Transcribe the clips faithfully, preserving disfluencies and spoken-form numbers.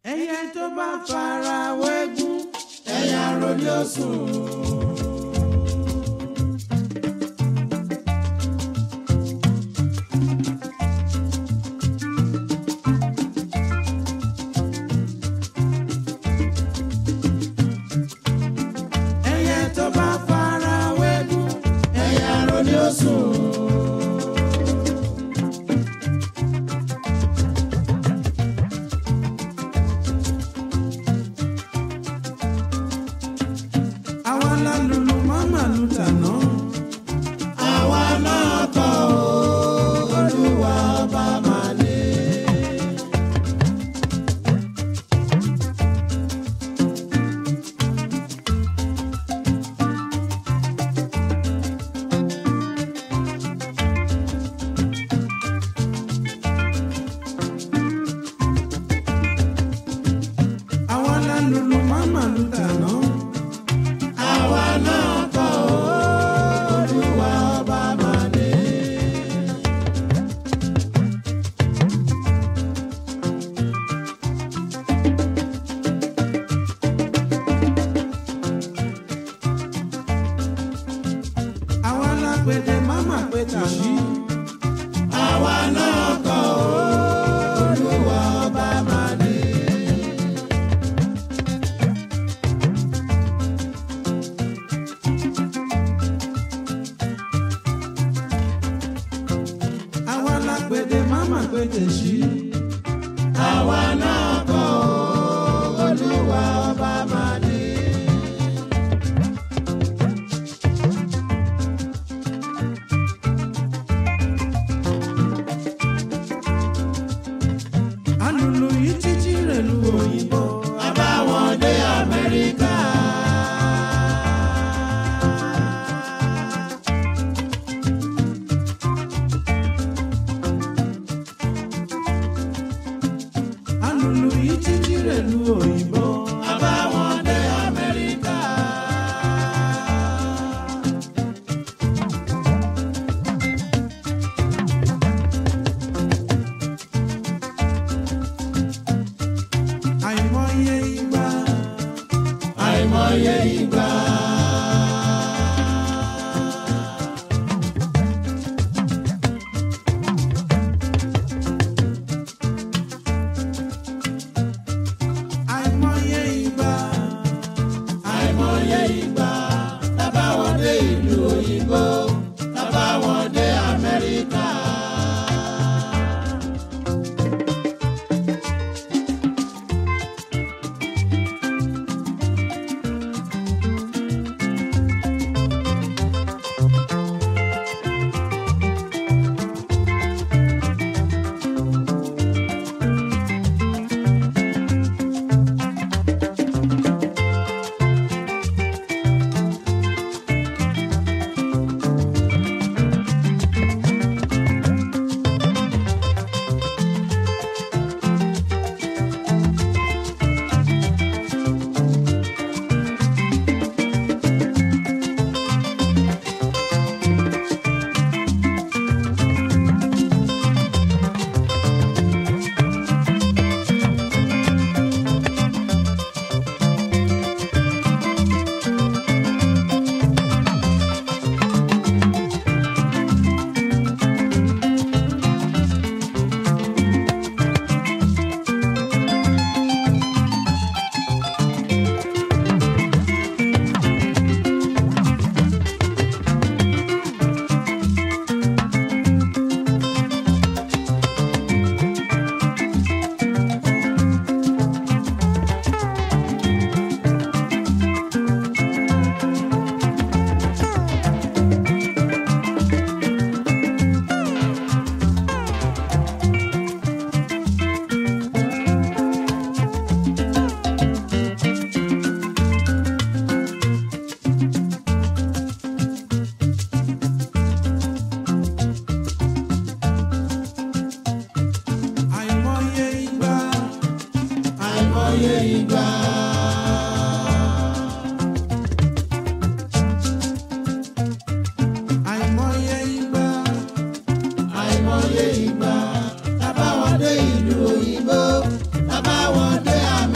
ẹyẹ tó bá fara wẹ́gún ẹyẹ arólé òsùn. àìmọye ìgbà tábà wọ́n dé ìlú òyìnbó tábà wọ́n dé àmì.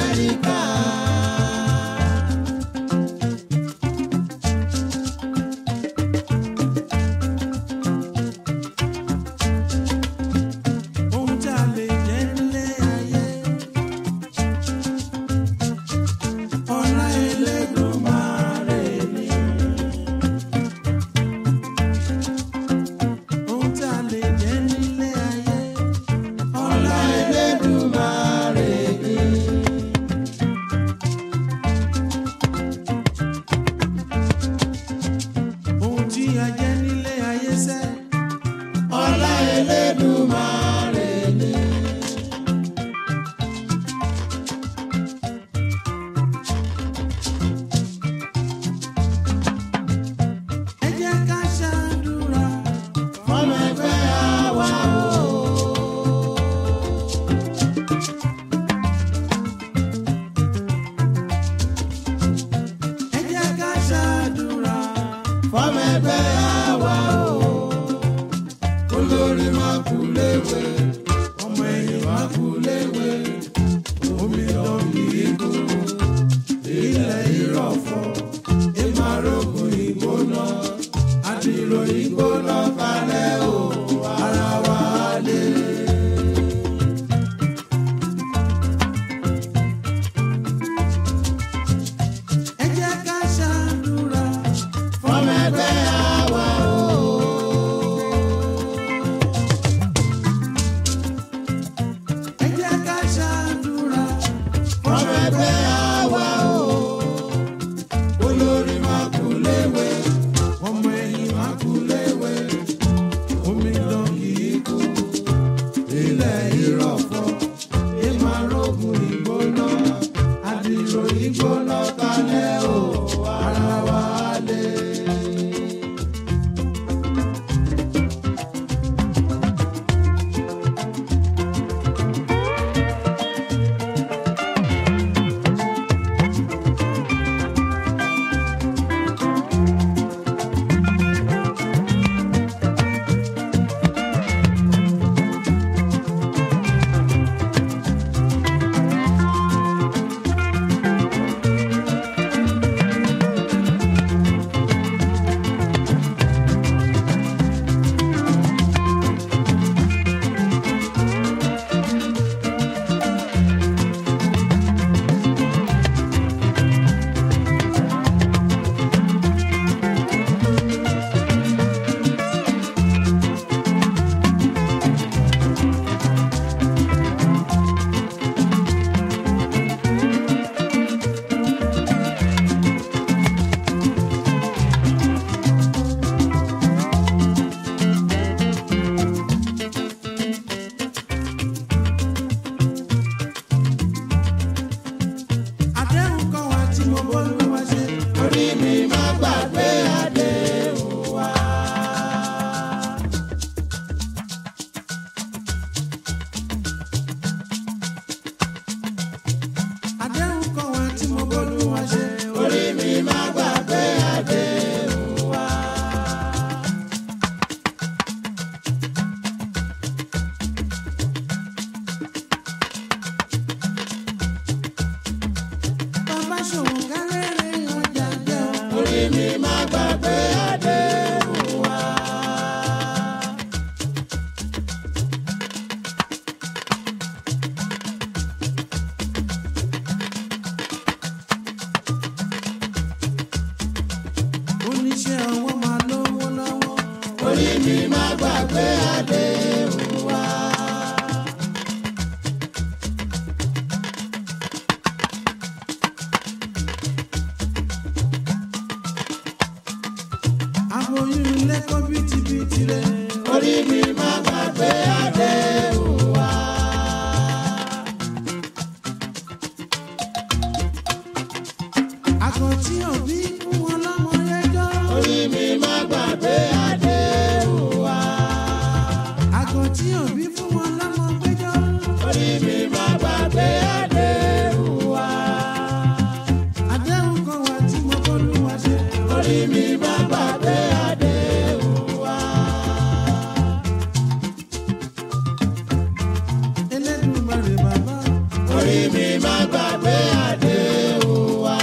mi má gbàgbé àdéhùn wa. Oníṣẹ́ ọwọ́ máa lówó lọ́wọ́. Orí mi má gbàgbé àdéhùn wa. Aboyún lẹ́kọ́ bìtìbìtì rẹ̀. Orí mi má gbàgbé àdéhùn wa. Àkọ́tí òbí fún wọn lọ́mọ lẹ́jọ́. Orí mi má gbàgbé àdéhùn wa. Àkọ́tí òbí fún wọn lọ́mọ gbẹ́jọ́. Orí mi má gbàgbé àdéhùn wa. Àdéhùn kan wà tí mo kọ́ ló wá ṣe. Orí mi má gbàgbé àdéhùn wa. Elédùmarè bàbá. Orí mi má gbàgbé àdéhùn wa.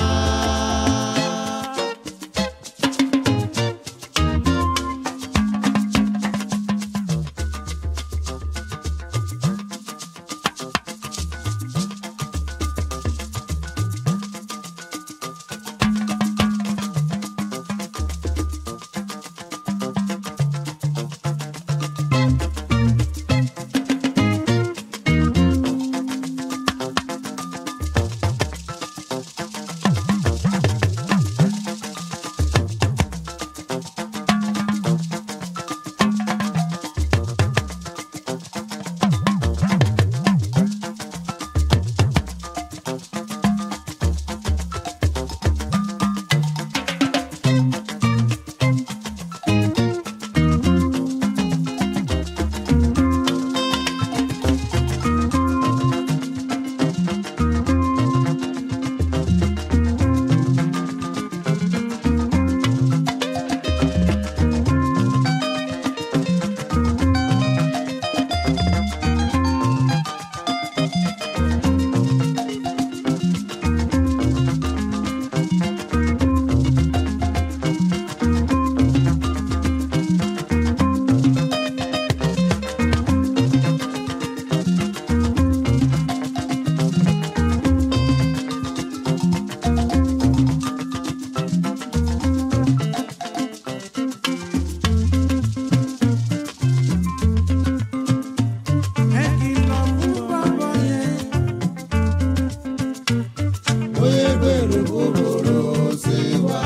Ẹ kìlọ̀ fún bàbá yẹn. Bóyá gbèrò búburú sí wa.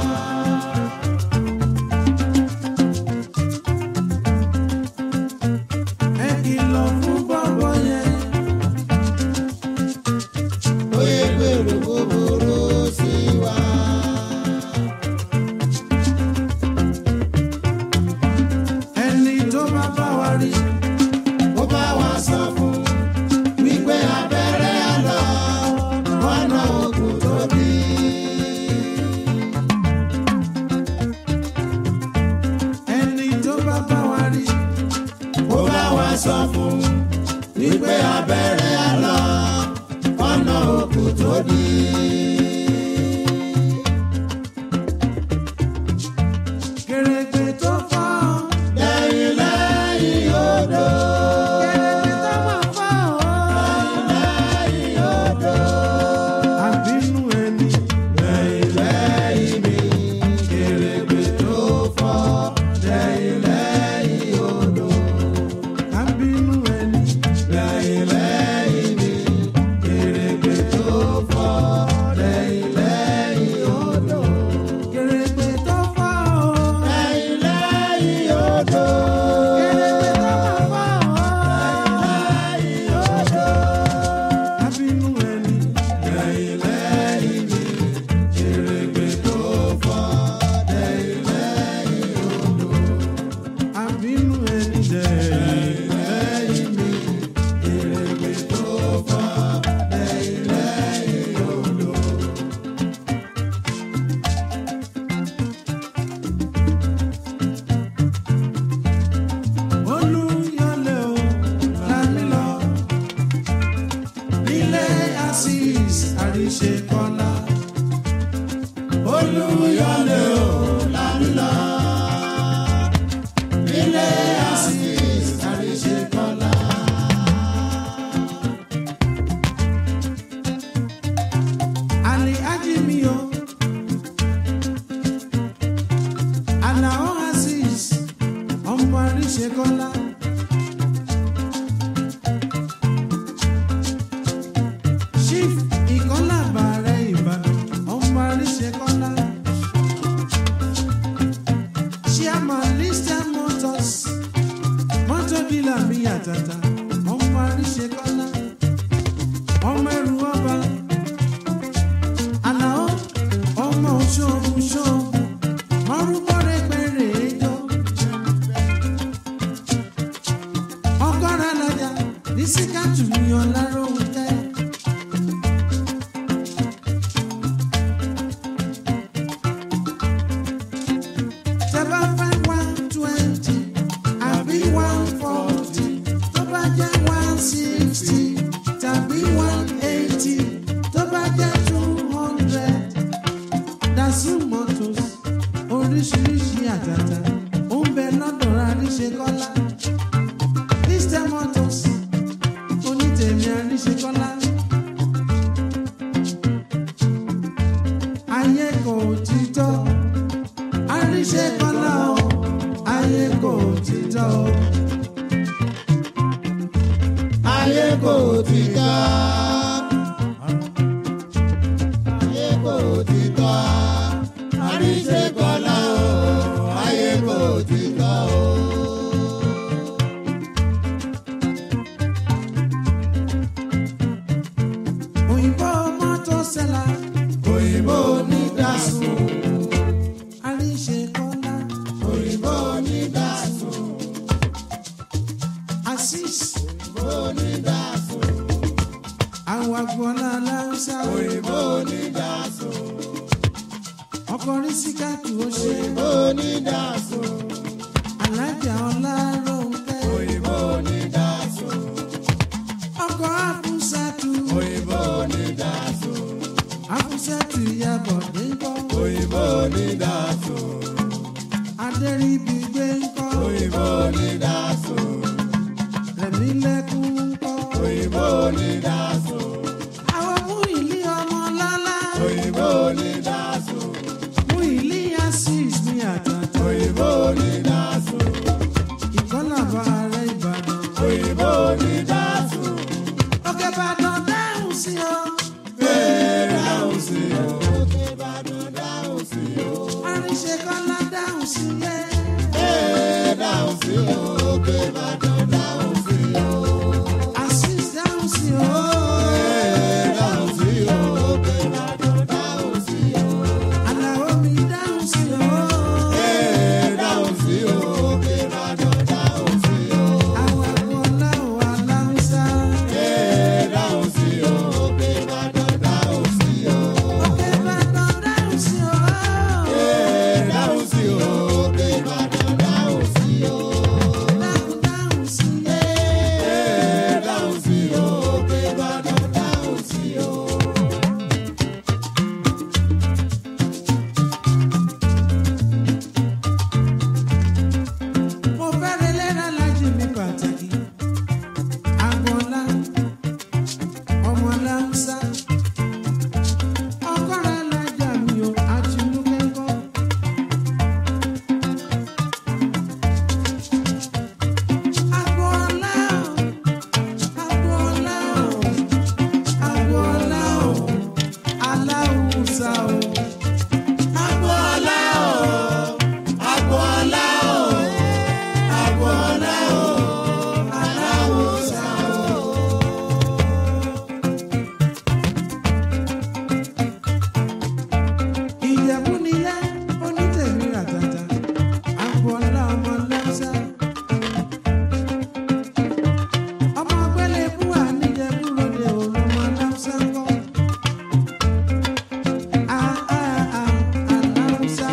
Ẹ kìlọ̀ fún bàbá yẹn. Bóyá gbèrò búburú sí wa. Ẹni tó bá bá wa rí. Ó bá wa sọ fún wípé abẹ́rẹ́ àlọ́ ọ̀nà òkun tó bí. Ẹni tó bá bá wa rí. Ó bá wa sọ fún wípé abẹ́rẹ́ àlọ́ ọ̀nà òkun tó bí. Kèrègbè tó fọ́. Lẹ́yìn lẹ́yìn odò. Kèrègbè tó máa fọ́. Lẹ́yìn odò. Àbínú ẹni. Lẹ́yìn lẹ́yìn mi. Kèrègbè tó fọ́. Lẹ́yìn lẹ́yìn odò. Àbínú ẹni. Lẹ́yìn lẹ́yìn mi. Kèrègbè tó fọ́. Lẹ́yìn lẹ́yìn odò. Kèrègbè tó fọ́. Lẹ́yìn lẹ́yìn odò. Kèrègbè tó máa fọ́. Lẹ́yìn odò. Àbínú ẹni. Lẹ́yìn lẹ́yìn mi. Kèrègbè tó fọ́. Lẹ́yìn lẹ́yìn odò. Àbínú ẹni dẹ̀. Lẹ́yìn mi. Kèrègbè tó fọ́. Lẹ́yìn lẹ́yìn odò. Olúyọlé o, lámì lọ. Nílé Azeez Àríṣekọ́lá. Olúyọlé o. àríṣekọ́lá ọmọ ẹrù ọba àlàó ọmọ ṣóògùn ṣóògùn ọrùkọ rẹ pẹrẹ ẹjọ ọgọrọ alájà ní síkàtù ní ọláròhùn jẹ. Oríṣiríṣi àtàtà ó ń bẹ lọ́dọ̀ àríṣekọ́lá Crystal Motors onítèmi àríṣekọ́lá ayé kò títọ́ àríṣekọ́lá o ayé kò títọ́ o ayé kò títọ́ ayé kò títọ́ àríṣekọ́lá o ayé kò títọ́ o. òyìnbó mọ́tò sẹ́la òyìnbó onídàásùn àríṣekọ́lá òyìnbó onídàásùn Azeez òyìnbó onídàásùn àwọn agboola aláùsá òyìnbó onídàásùn ọkùnrin síkàtù ó ṣe òyìnbó onídàásùn alájà ọláròǹkẹ́ òyìnbó onídàásùn ọkọ̀ àfúsàtù òyìnbó onídàásùn àfúsàtù ìyàbọ̀ nígbọ́ òyìnbó onídàásùn adẹ́rìbìgbé ńkọ́ òyìnbó onídàásùn rẹ̀mí lẹ́kún ńkọ́ òyìnbó onídàásùn àwọn mú ìlí ọmọ lọ́lá òyìnbó onídàásùn mú ìlí Azeez ní àtàtà òyìnbó onídàásùn ìkọ́làbà ààrẹ Ìbàdàn òyìnbó onídàásùn Òkè Ìbàdàn dáhùn sí ọ bẹ́ẹ̀ dáhùn sí o Òkè Ìbàdàn dáhùn sí o àríṣekọ́lá dáhùn sí yẹ bẹ́ẹ̀ dáhùn sí o Òkè Ìbàdàn dáhùn sí o Azeez dáhùn sí ọ bẹ́ẹ̀ dáhùn sí o Òkè Ìbàdàn dáhùn sí o Àlàó mi dáhùn sí ọ bẹ́ẹ̀ dáhùn sí o Òkè Ìbàdàn dáhùn sí o àwọn agboola ò aláùsá bẹ́ẹ̀ dáhùn sí o Òkè Ìbàdàn dáhùn sí o Òkè Ìbàdàn dáhùn sí ọ bẹ́ẹ̀ dáhùn sí o Òkè Ìbàdàn dáhùn sí o dáhùn dáhùn sí yẹ bẹ́ẹ̀ dáhùn sí o Òkè Ìbàdàn dáhùn sí o. mo fẹ́ relé lálájì mi pàtàkì agboola ọmọ aláùsá ọkọ̀rọ̀ alájà mi ò àtinúkẹ́kọ̀ọ́. Agboola o, agboola o, agboola o, aláùsá o. Agboola o, Agboola o, Agboola o, Aláùsá o. Ìjẹ̀bú nílẹ̀ onítẹ̀mí ràtàtà agboola ọmọ aláùsá. ọmọ ọgbẹ́lẹ̀ búwa níjẹ̀bú lóde òun ọmọ aláùsá kọ́. a a a aláùsá.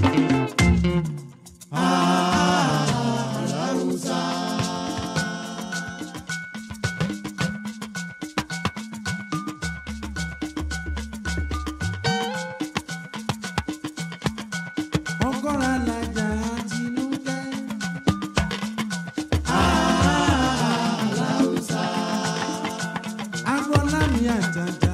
Aláùsá. ọgọ́rọ̀ alájà àtinúkẹ́. Aláùsá. agboola mi àtàtà